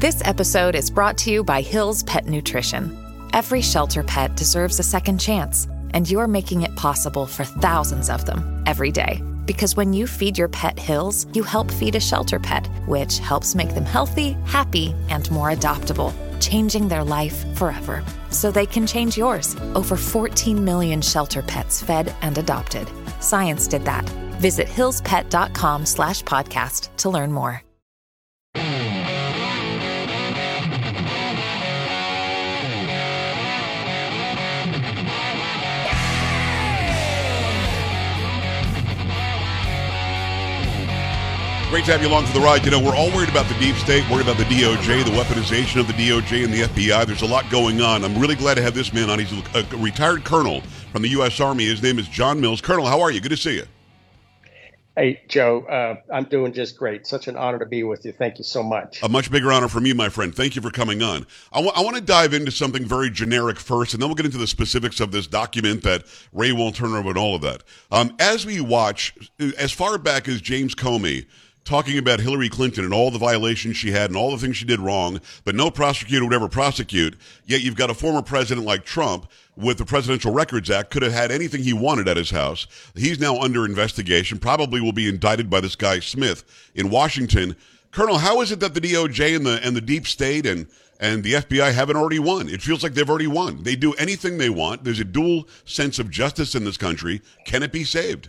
This episode is brought to you by Hill's Pet Nutrition. Every shelter pet deserves a second chance, and you're making it possible for thousands of them every day. Because when you feed your pet Hill's, you help feed a shelter pet, which helps make them healthy, happy, and more adoptable, changing their life forever. So they can change yours. Over 14 million shelter pets fed and adopted. Science did that. Visit hillspet.com/podcast to learn more. Great to have you along for the ride. You know, we're all worried about the deep state, worried about the DOJ, the weaponization of the DOJ and the FBI. There's a lot going on. I'm really glad to have this man on. He's a retired colonel from the U.S. Army. His name is John Mills. Colonel, how are you? Good to see you. Hey, Joe, I'm doing just great. Such an honor to be with you. Thank you so much. A much bigger honor for me, my friend. Thank you for coming on. I want to dive into something very generic first, and then we'll get into the specifics of this document that Ray won't turn over and all of that. As we watch, as far back as James Comey, talking about Hillary Clinton and all the violations she had and all the things she did wrong, but no prosecutor would ever prosecute, yet you've got a former president like Trump with the Presidential Records Act, could have had anything he wanted at his house. He's now under investigation, probably will be indicted by this guy Smith in Washington. Colonel, how is it that the DOJ and the deep state and the FBI haven't already won? It feels like they've already won. They do anything they want. There's a dual sense of justice in this country. Can it be saved?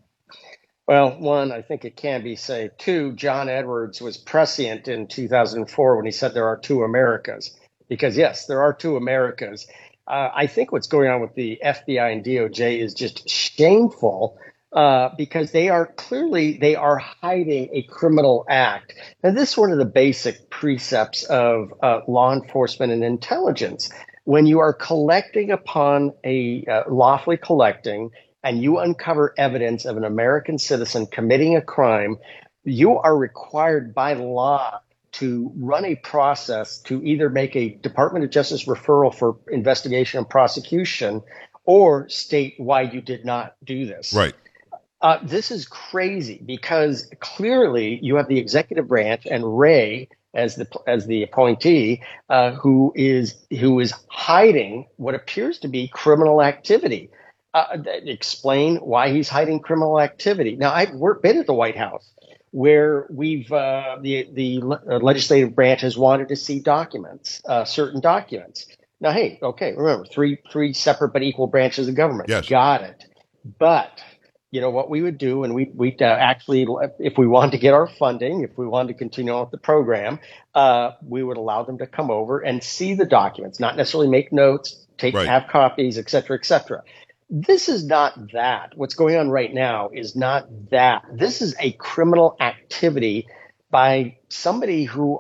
Well, one, I think it can be saved. Two, John Edwards was prescient in 2004 when he said there are two Americas. Because, yes, there are two Americas. I think what's going on with the FBI and DOJ is just shameful because they are hiding a criminal act. And this is one of the basic precepts of law enforcement and intelligence. When you are collecting upon lawfully collecting, and you uncover evidence of an American citizen committing a crime, you are required by law to run a process to either make a Department of Justice referral for investigation and prosecution or state why you did not do this. Right. This is crazy because clearly you have the executive branch and Ray as the appointee who is hiding what appears to be criminal activity. Explain why he's hiding criminal activity. Now, I've been at the White House where we've the legislative branch has wanted to see documents, certain documents. Now, hey, okay, remember three separate but equal branches of government. Yes. Got it. But you know what we would do, and we actually, if we wanted to get our funding, if we wanted to continue on with the program, we would allow them to come over and see the documents, not necessarily make notes, have copies, et cetera, et cetera. This is not that. What's going on right now is not that. This is a criminal activity by somebody who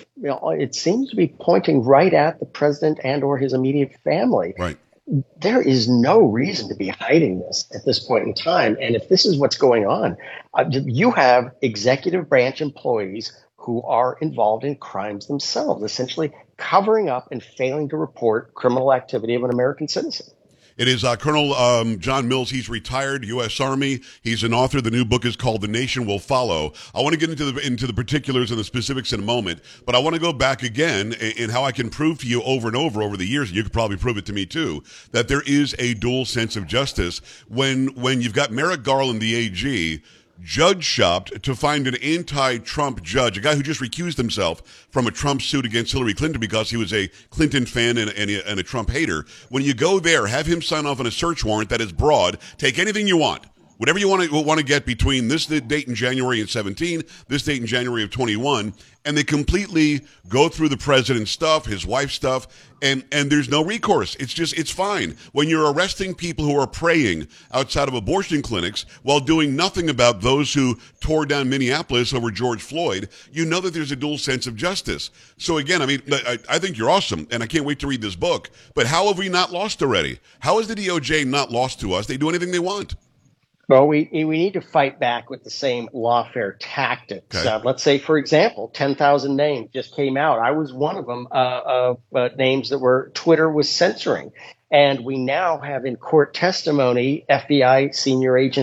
it seems to be pointing right at the president and or his immediate family. Right. There is no reason to be hiding this at this point in time. And if this is what's going on, you have executive branch employees who are involved in crimes themselves, essentially covering up and failing to report criminal activity of an American citizen. It is Colonel John Mills. He's retired, U.S. Army. He's an author. The new book is called The Nation Will Follow. I want to get into the particulars and the specifics in a moment, but I want to go back again in how I can prove to you over and over the years, and you could probably prove it to me too, that there is a dual sense of justice when you've got Merrick Garland, the AG, judge shopped to find an anti-Trump judge, a guy who just recused himself from a Trump suit against Hillary Clinton because he was a Clinton fan and a Trump hater. When you go there, have him sign off on a search warrant that is broad, take anything you want. Whatever you want to get between this date in January of 17, this date in January of 21, and they completely go through the president's stuff, his wife's stuff, and there's no recourse. It's fine. When you're arresting people who are praying outside of abortion clinics while doing nothing about those who tore down Minneapolis over George Floyd, you know that there's a dual sense of justice. So again, I mean, I think you're awesome, and I can't wait to read this book, but how have we not lost already? How has the DOJ not lost to us? They do anything they want. Well, we need to fight back with the same lawfare tactics. Okay. Let's say, for example, 10,000 names just came out. I was one of them of names that Twitter was censoring. And we now have in court testimony FBI senior agent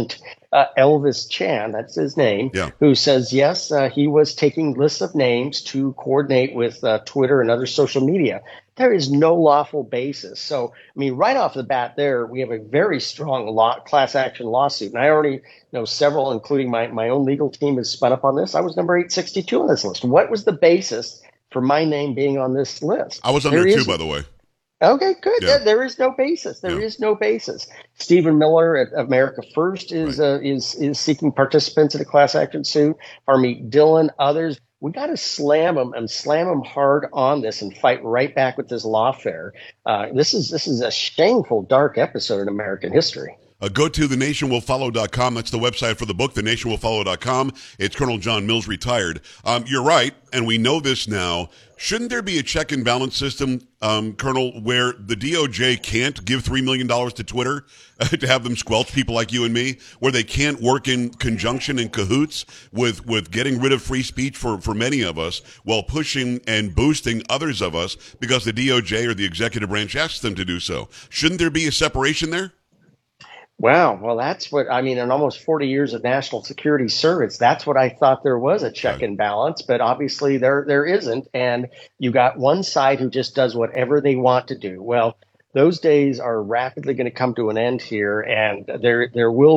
Elvis Chan, that's his name, Yeah. who says, yes, he was taking lists of names to coordinate with Twitter and other social media. There is no lawful basis. So, I mean, right off the bat there, we have a very strong class action lawsuit. And I already know several, including my own legal team, has spun up on this. I was number 862 on this list. What was the basis for my name being on this list? I was on there too, by the way. Okay, good. Yeah. There is no basis. There is no basis. Stephen Miller at America First is seeking participants in a class action suit. Harmeet Dillon, others. We got to slam them and slam them hard on this and fight right back with this lawfare. This is a shameful, dark episode in American history. Go to thenationwillfollow.com. That's the website for the book, thenationwillfollow.com. It's Colonel John Mills, retired. You're right, and we know this now. Shouldn't there be a check and balance system, Colonel, where the DOJ can't give $3 million to Twitter to have them squelch people like you and me, where they can't work in conjunction in cahoots with getting rid of free speech for many of us while pushing and boosting others of us because the DOJ or the executive branch asks them to do so? Shouldn't there be a separation there? Wow. Well, that's what I mean. In almost 40 years of national security service, that's what I thought there was a check and balance. But obviously there isn't. And you got one side who just does whatever they want to do. Well, those days are rapidly going to come to an end here, and there will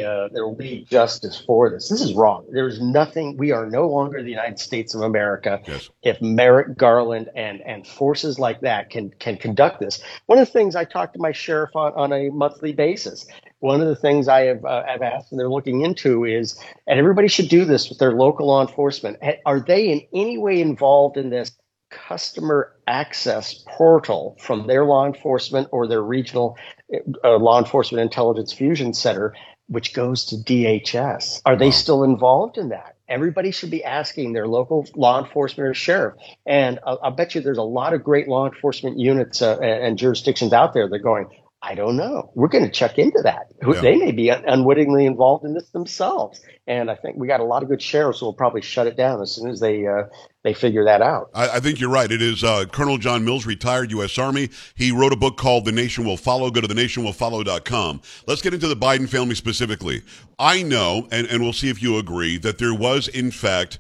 be justice for this. This is wrong. There's nothing. We are no longer the United States of America. Yes. If Merrick Garland and forces like that can conduct this. One of the things I talk to my sheriff on a monthly basis. One of the things I have asked and they're looking into is, and everybody should do this with their local law enforcement, are they in any way involved in this customer access portal from their law enforcement or their regional law enforcement intelligence fusion center, which goes to DHS? Are they still involved in that? Everybody should be asking their local law enforcement or sheriff. And I'll bet you there's a lot of great law enforcement units and jurisdictions out there that are going, I don't know. We're going to check into that. Yeah. They may be unwittingly involved in this themselves. And I think we got a lot of good sheriffs who will probably shut it down as soon as they figure that out. I think you're right. It is Colonel John Mills, retired U.S. Army. He wrote a book called The Nation Will Follow. Go to thenationwillfollow.com. Let's get into the Biden family specifically. I know, and we'll see if you agree, that there was, in fact,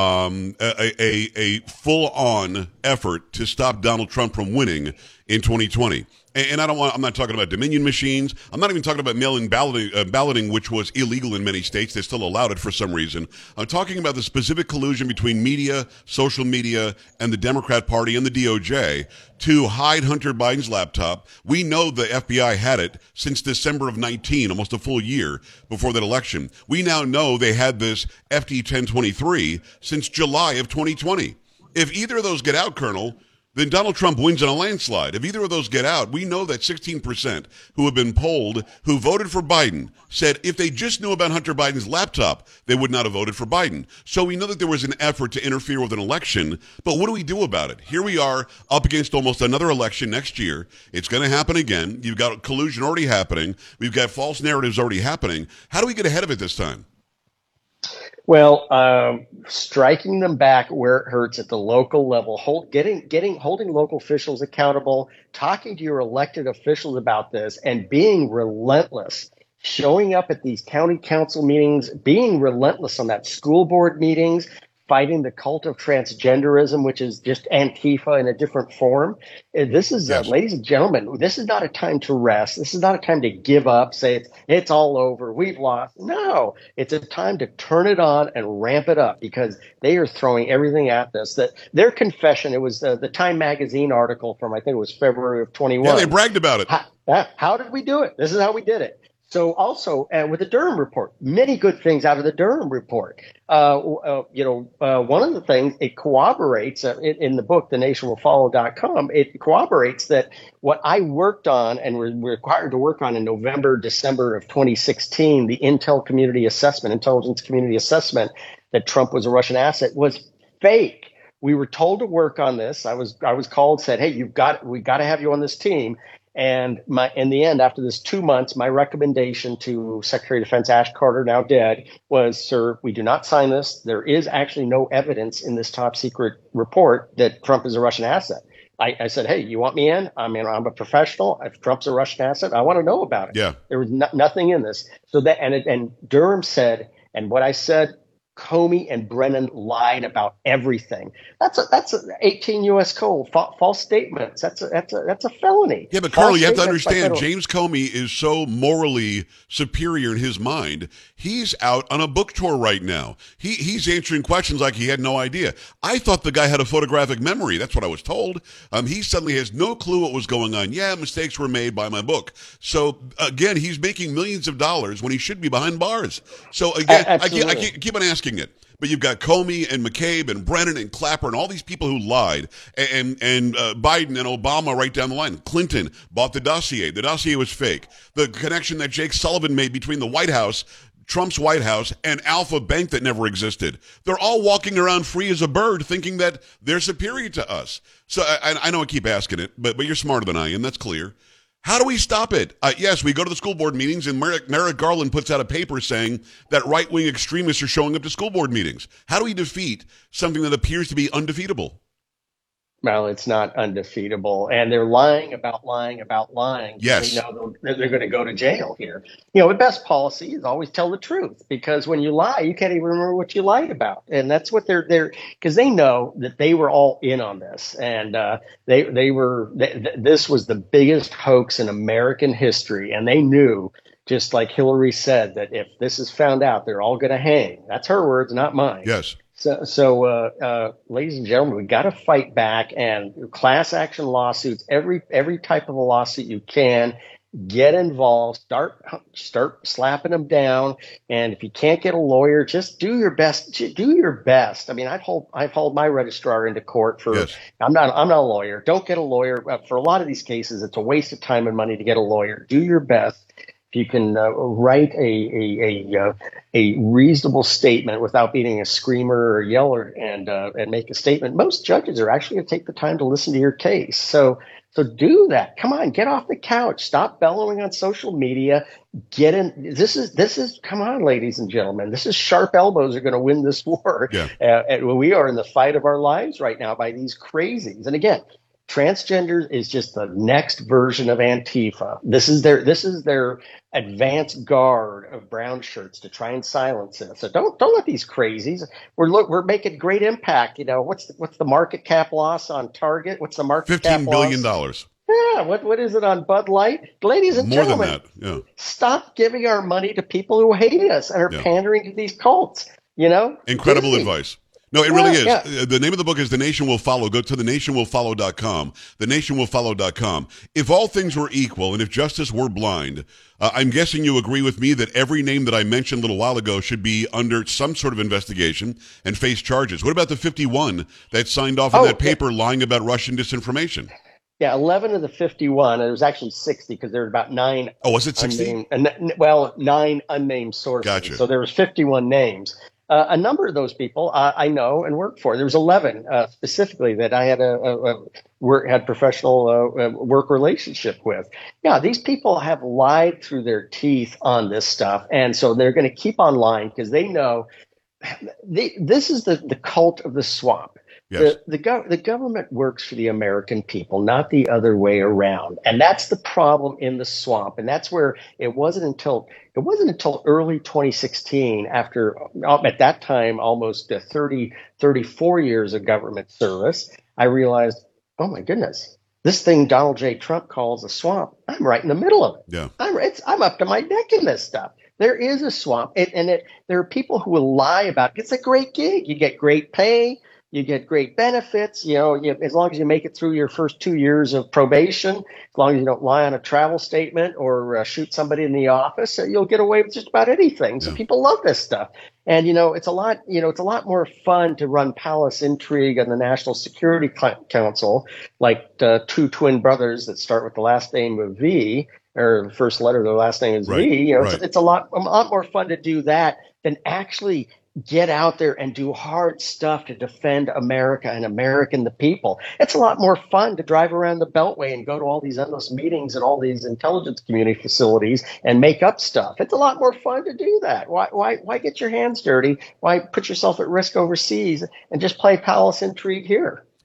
a full-on effort to stop Donald Trump from winning in 2020. And I'm not talking about Dominion machines. I'm not even talking about mail-in balloting, which was illegal in many states. They still allowed it for some reason. I'm talking about the specific collusion between media, social media, and the Democrat Party and the DOJ to hide Hunter Biden's laptop. We know the FBI had it since December of 19, almost a full year before that election. We now know they had this FD 1023 since July of 2020. If either of those get out, Colonel, then Donald Trump wins in a landslide. If either of those get out, we know that 16% who have been polled who voted for Biden said if they just knew about Hunter Biden's laptop, they would not have voted for Biden. So we know that there was an effort to interfere with an election, but what do we do about it? Here we are up against almost another election next year. It's going to happen again. You've got collusion already happening. We've got false narratives already happening. How do we get ahead of it this time? Well, striking them back where it hurts at the local level, holding local officials accountable, talking to your elected officials about this, and being relentless, showing up at these county council meetings, being relentless on that school board meetings, fighting the cult of transgenderism, which is just Antifa in a different form. This is, yes. Ladies and gentlemen, this is not a time to rest. This is not a time to give up, say it's all over, we've lost. No, it's a time to turn it on and ramp it up because they are throwing everything at this. That their confession, it was the Time Magazine article from, I think it was February of 21. Yeah, they bragged about it. How did we do it? This is how we did it. So also with the Durham report, many good things out of the Durham report. One of the things it corroborates in the book, thenationwillfollow.com, it corroborates that what I worked on and were required to work on in November, December of 2016, the intelligence community assessment that Trump was a Russian asset was fake. We were told to work on this. I was called, said, hey, we got to have you on this team. And in the end, after this 2 months, my recommendation to Secretary of Defense Ash Carter, now dead, was, sir, we do not sign this. There is actually no evidence in this top secret report that Trump is a Russian asset. I said, hey, you want me in? I mean, I'm a professional. If Trump's a Russian asset, I want to know about it. Yeah. There was nothing in this. So that, and Durham said, and what I said, Comey and Brennan lied about everything. That's 18 U.S. code, false statements. That's a felony. Yeah, but Carl, you have to False statements by understand, federal- James Comey is so morally superior in his mind. He's out on a book tour right now. He's answering questions like he had no idea. I thought the guy had a photographic memory. That's what I was told. He suddenly has no clue what was going on. Yeah, mistakes were made by my book. So again, he's making millions of dollars when he should be behind bars. So again, I keep on asking it. But you've got Comey and McCabe and Brennan and Clapper and all these people who lied, and Biden and Obama right down the line. Clinton bought the dossier. The dossier was fake. The connection that Jake Sullivan made between the White House, Trump's White House, and Alpha Bank that never existed. They're all walking around free as a bird thinking that they're superior to us. So I know I keep asking it, but you're smarter than I am. That's clear. How do we stop it? Yes, we go to the school board meetings, and Merrick Garland puts out a paper saying that right-wing extremists are showing up to school board meetings. How do we defeat something that appears to be undefeatable? Well, it's not undefeatable, and they're lying about lying about lying. Yes. They know they're going to go to jail here. The best policy is always tell the truth, because when you lie, you can't even remember what you lied about, and that's what they're because they know that they were all in on this, and this was the biggest hoax in American history, and they knew. Just like Hillary said, that if this is found out, they're all going to hang. That's her words, not mine. Yes. So, ladies and gentlemen, we got to fight back, and class action lawsuits, every type of a lawsuit you can, get involved, start slapping them down. And if you can't get a lawyer, just do your best. Do your best. I mean, I've hauled my registrar into court for. Yes. I'm not a lawyer. Don't get a lawyer. For a lot of these cases, it's a waste of time and money to get a lawyer. Do your best. You can write a reasonable statement without being a screamer or yeller, and make a statement. Most judges are actually going to take the time to listen to your case. So do that. Come on, get off the couch. Stop bellowing on social media. Get in. This is. Come on, ladies and gentlemen. This is sharp elbows are going to win this war. Yeah. And we are in the fight of our lives right now by these crazies. And again, transgender is just the next version of Antifa. This is their advanced guard of brown shirts to try and silence it. So don't let these crazies. We're making great impact. What's the market cap loss on Target? What's the market cap $15 billion. Yeah, what is it on Bud Light? Ladies and gentlemen, more than that. Yeah. Stop giving our money to people who hate us and are pandering to these cults. Incredible advice. No, it really is. Yeah. The name of the book is The Nation Will Follow. Go to thenationwillfollow.com. Thenationwillfollow.com. If all things were equal and if justice were blind, I'm guessing you agree with me that every name that I mentioned a little while ago should be under some sort of investigation and face charges. What about the 51 that signed off on that paper lying about Russian disinformation? Yeah, 11 of the 51, and it was actually 60 because there were about 9. Oh, was it 60? 9 unnamed sources. Gotcha. So there was 51 names. A number of those people I know and work for. There was 11 specifically that I had had professional work relationship with. Yeah, these people have lied through their teeth on this stuff, and so they're going to keep on lying because they know this is the cult of the swamp. Yes. The government works for the American people, not the other way around. And that's the problem in the swamp. And that's where it wasn't until early 2016, after at that time almost 34 years of government service, I realized, oh my goodness, this thing Donald J. Trump calls a swamp, I'm right in the middle of it. Yeah. I'm up to my neck in this stuff. There is a swamp, there are people who will lie about it. It's a great gig. You get great pay. You get great benefits, as long as you make it through your first 2 years of probation, as long as you don't lie on a travel statement or shoot somebody in the office, you'll get away with just about anything. So people love this stuff. And, it's a lot more fun to run palace intrigue on the National Security Council, like two twin brothers that start with the last name of V, or the first letter of their last name is V. It's a lot more fun to do that than actually get out there and do hard stuff to defend America and the people. It's a lot more fun to drive around the Beltway and go to all these endless meetings and all these intelligence community facilities and make up stuff. It's a lot more fun to do that. Why get your hands dirty? Why put yourself at risk overseas and just play palace intrigue here?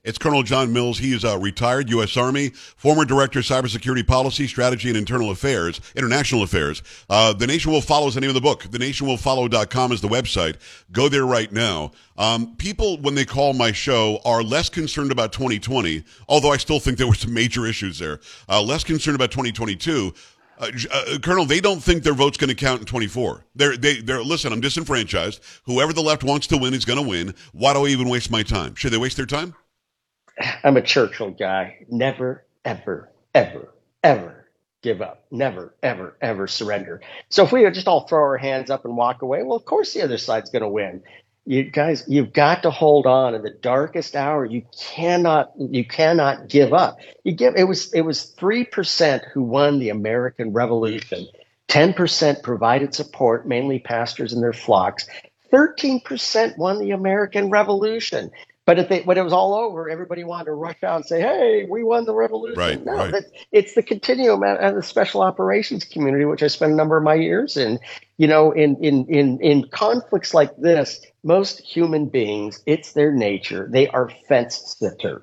It's Colonel John Mills. He is a retired U.S. Army, former Director of Cybersecurity Policy, Strategy, and International Affairs. The Nation Will Follow is the name of the book. TheNationWillFollow.com is the website. Go there right now. People, when they call my show, are less concerned about 2020, although I still think there were some major issues there. Less concerned about 2022. Colonel, they don't think their vote's going to count in 24. They're listen, I'm disenfranchised. Whoever the left wants to win is going to win. Why do I even waste my time? Should they waste their time? I'm a Churchill guy. Never, ever, ever, ever give up. Never, ever, ever surrender. So if we just all throw our hands up and walk away, well, of course the other side's going to win. You guys, you've got to hold on in the darkest hour. You cannot give up. It was 3% who won the American Revolution. 10% provided support, mainly pastors and their flocks. 13% won the American Revolution. But when it was all over, everybody wanted to rush out and say, "Hey, we won the revolution." Right, no, right. It's the continuum and the special operations community, which I spent a number of my years in. You know, in conflicts like this, most human beings, it's their nature. They are fence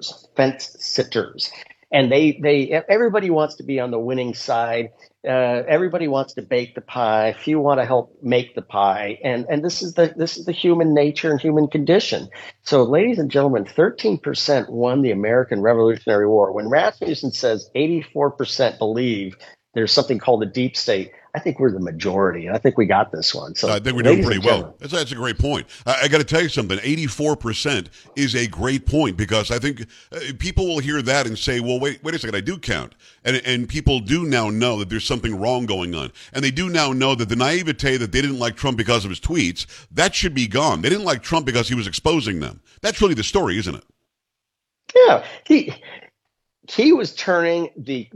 sitters, and everybody wants to be on the winning side. Everybody wants to bake the pie. Few want to help make the pie, and this is the human nature and human condition. So, ladies and gentlemen, 13% won the American Revolutionary War. When Rasmussen says 84% believe there's something called the deep state, I think we're the majority, and I think we got this one. So I think we're doing pretty well. That's a great point. I got to tell you something. 84% is a great point, because I think people will hear that and say, well, wait a second, I do count. And people do now know that there's something wrong going on. And they do now know that the naivete that they didn't like Trump because of his tweets, that should be gone. They didn't like Trump because he was exposing them. That's really the story, isn't it? Yeah. He was turning the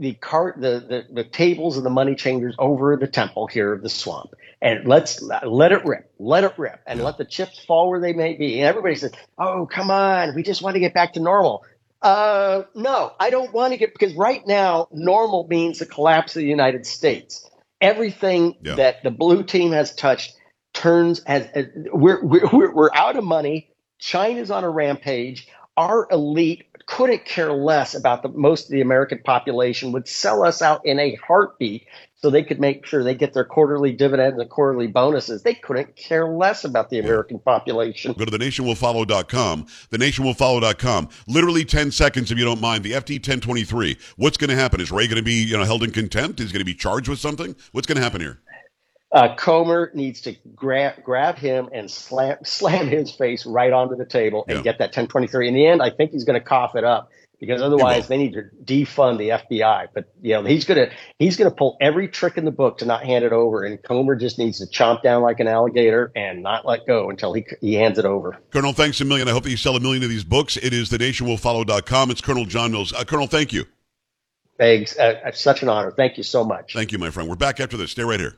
tables and the money changers over the temple here of the swamp, and let it rip, and let the chips fall where they may be. And everybody says, "Oh, come on, we just want to get back to normal." No, I don't want to because right now normal means the collapse of the United States. Everything that the blue team has touched turns as we're out of money. China's on a rampage. Our elite couldn't care less about most of the American population, would sell us out in a heartbeat so they could make sure they get their quarterly dividends and quarterly bonuses. They couldn't care less about the American population. Go to thenationwillfollow.com, thenationwillfollow.com. Literally 10 seconds, if you don't mind. The FD 1023. What's going to happen? Is Ray going to be held in contempt? Is he going to be charged with something? What's going to happen here? Comer needs to grab him and slam his face right onto the table and get that 1023. In the end, I think he's going to cough it up, because otherwise they need to defund the FBI. But he's going to pull every trick in the book to not hand it over, and Comer just needs to chomp down like an alligator and not let go until he hands it over. Colonel, thanks a million. I hope that you sell 1 million of these books. It is thenationwillfollow.com. It's Colonel John Mills. Colonel, thank you. Thanks. It's such an honor. Thank you so much. Thank you, my friend. We're back after this. Stay right here.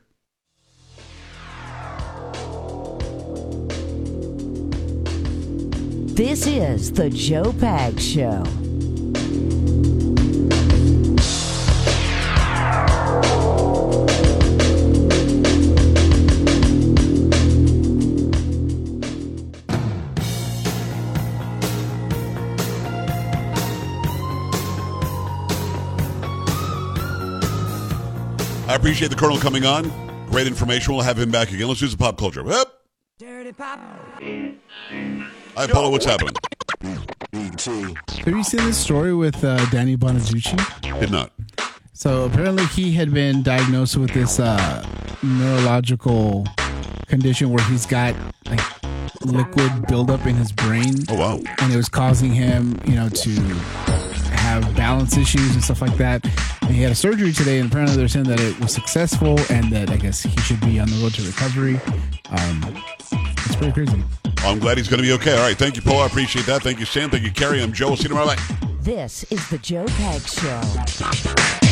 This is the Joe Pags Show. I appreciate the Colonel coming on. Great information. We'll have him back again. Let's do some pop culture. Yep. Dirty pop. Hi, Paulo. What's happening? Have you seen this story with Danny Bonaducci? Did not. So apparently he had been diagnosed with this neurological condition where he's got like liquid buildup in his brain. Oh, wow. And it was causing him, to have balance issues and stuff like that. And he had a surgery today, and apparently they're saying that it was successful and that I guess he should be on the road to recovery. It's pretty crazy. I'm glad he's going to be okay. All right. Thank you, Paul. I appreciate that. Thank you, Sam. Thank you, Carrie. I'm Joe. We'll see you tomorrow. Bye. This is the Joe Pags Show.